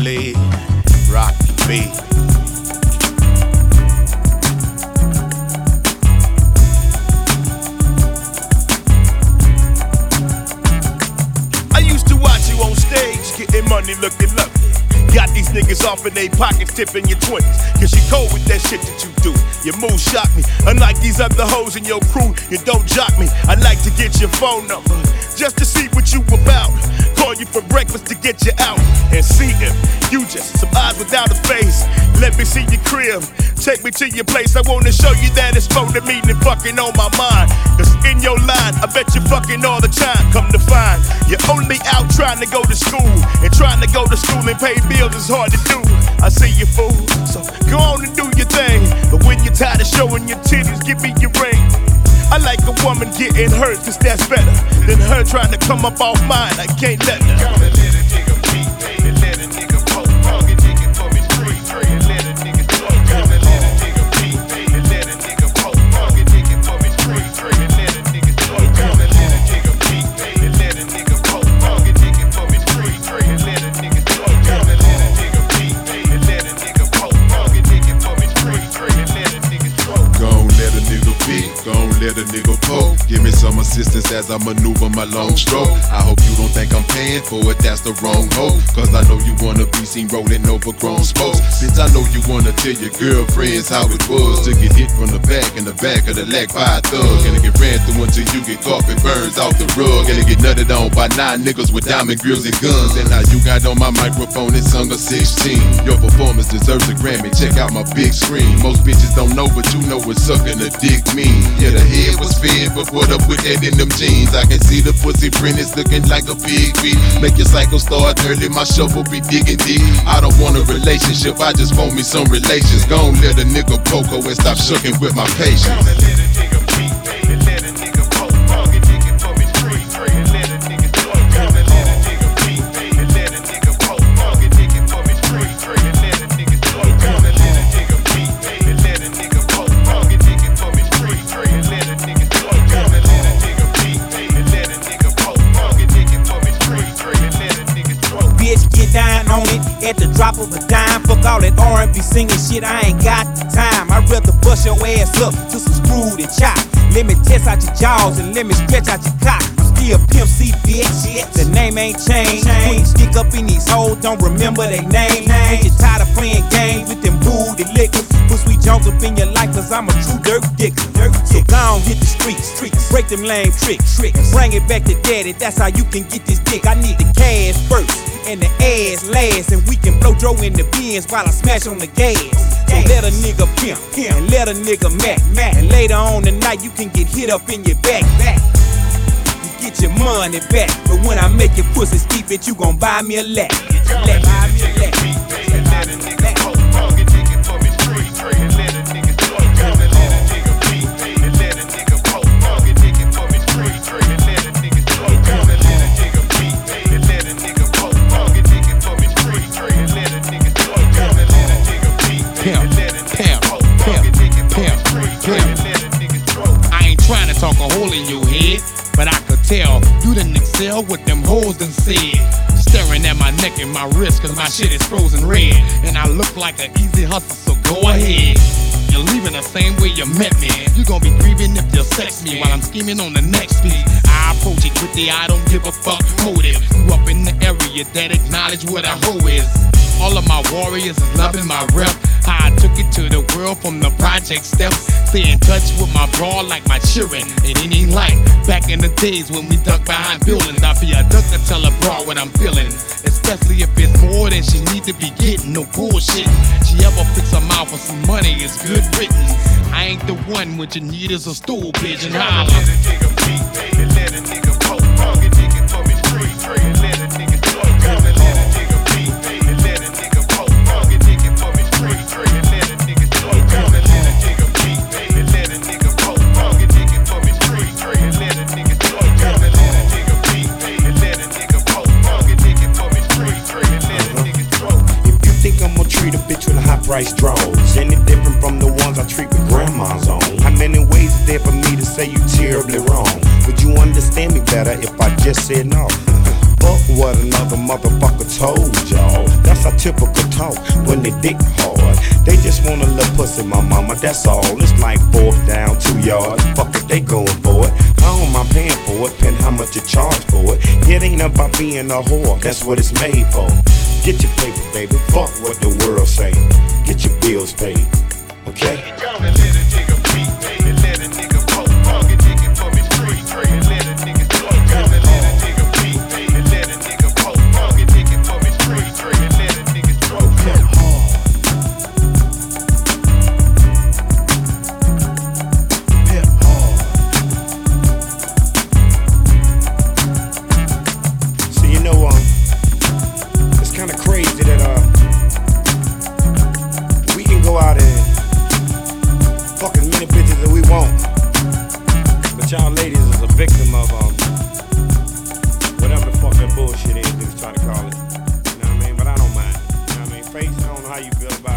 lead, rock the beat. I used to watch you on stage, getting money looking lovely. Got these niggas off in they pockets, tipping your 20s. Cause you cold with that shit that you do. Your moves shock me. Unlike these other hoes in your crew, you don't jock me. I'd like to get your phone number, just to see what you about. Call you for breakfast to get you out and see if you just some eyes without a face. Let me see your crib, take me to your place. I wanna show you that it's more than me than fucking on my mind. Cause in your line, I bet you fucking all the time. Come to find, you're only out trying to go to school. And trying to go to school and pay bills is hard to do. I see you, fool, so go on and do your thing. But when you're tired of showing your titties, give me your ring. I like a woman getting hurt, cause that's better than her trying to come up off mine. I can't let her. Let a nigga beat, and let a nigga poke, target nigga for me street, and let a nigga smoke. Let a nigga beat, and let a nigga poke, target nigga for me street, and let a nigga smoke. Let a nigga beat, and let a nigga poke, target nigga for me street, and let a nigga smoke. Let a nigga beat, and let a nigga poke, target nigga for me street, and let a nigga smoke. Gon' let a nigga beat, gon' let a nigga poke. Give me some assistance as I maneuver my long stroke. I hope you don't think I'm paying for it, that's the wrong hope. Cause I know you wanna be seen rolling overgrown spokes. Bitch, I know you wanna tell your girlfriends how it was to get hit from the back in the back of the leg by a thug. And to get ran through until you get carpet burns off the rug. And to get nutted on by 9 niggas with diamond grills and guns. And now you got on my microphone and sung a 16. Your performance deserves a Grammy, check out my big screen. Most bitches don't know, but you know what sucking a dick mean. Yeah, the head was fed, but what up with that in them jeans? I can see the pussy print is looking like a big beat. Make your cycle start early, my shovel be digging deep. I don't want a relationship, I just want me some relations. Gon' let a nigga poco and stop shucking with my patience. Let a nigga beat, and let a nigga poke, target nigga for me street, and let a nigga smoke. Let a nigga beat, and let a nigga poke, target nigga for me street, and let a nigga smoke. Let a nigga beat, and let a nigga poke, target nigga for me street, and let a nigga smoke. Let a nigga beat, and let a nigga poke, target nigga for me street, and let a nigga smoke. Bitch, get down on it at the drop of a dime. Fuck all that R&B singing shit, I ain't got the time. I'd rather bust your ass up to some screwed and chop. Let me test out your jaws and let me stretch out your cock. I'm still Pimp C, bitch. The name ain't changed. Queen stick up in these hoes, don't remember they name. Ain't you tired of playing games with them booty lickers? Put sweet Jones up in your life, cause I'm a true dirt dicker. So go on, hit the streets, break them lame tricks, and bring it back to daddy. That's how you can get this dick. I need the cash first and the ass last, and we can blow Joe in the bins while I smash on the gas. So let a nigga pimp, and let a nigga mac, and later on tonight you can get hit up in your back. You get your money back, but when I make your pussy steep it, you gon' buy me a lap. Buy me a lap. Buy me a lap. I ain't trying to talk a hole in your head, but I could tell you done excel what them hoes done said. Staring at my neck and my wrist, cause my shit is frozen red. And I look like an easy hustle, so go ahead. You're leaving the same way you met me. You gon' be grieving if you sex me while I'm scheming on the next beat. I approach it with the I don't give a fuck motive. Grew up in the area that acknowledge what a hoe is. All of my warriors is loving my rep. How I took it to the world from the project steps. Stay in touch with my broad like my children. It ain't like back in the days when we duck behind buildings. I be a duck to tell a broad what I'm feeling. Especially if it's more than she need to be getting. No bullshit. She ever fix her mouth for some money, it's good written. I ain't the one what you need is a stool pigeon. Holla. Let a nigga beat, and let a nigga poke, target nigga for me street, and let a nigga smoke. Let a nigga beat, and let a nigga poke, target nigga for me street, and let a nigga smoke. Let a nigga beat, and let a nigga poke, target nigga for me street, and let a nigga smoke. Let a nigga beat, and let a nigga poke, target nigga for me street, and let a nigga smoke. If you think I'm gonna treat a bitch with high price draws, any different from the ones I treat with grandma's on? How many ways is there for me to say you terribly wrong? Would you understand me better if I just said no? Fuck what another motherfucker told y'all. That's our typical talk when they dick hard. They just want a little pussy, my mama, that's all. It's like 4th down, 2 yards. Fuck it, they going for it. I don't mind paying for it, depending how much you charge for it. It ain't about being a whore, that's what it's made for. Get your paper, baby, fuck what the world say. Get your bills paid, okay? Y'all ladies is a victim of whatever the fuck that bullshit is niggas try to call it. You know what I mean? But I don't mind. You know what I mean? Face, I don't know how you feel about it.